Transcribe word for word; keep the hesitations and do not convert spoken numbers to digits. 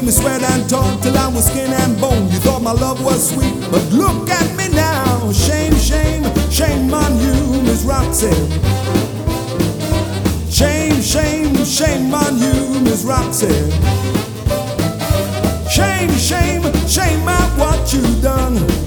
made me sweat and talk till I was skin and bone. You thought my love was sweet, but look at me now. Shame, shame, shame on you, Miss Roxanne. Shame, shame, shame on you, Miss Roxanne. Shame, shame, shame at what you done.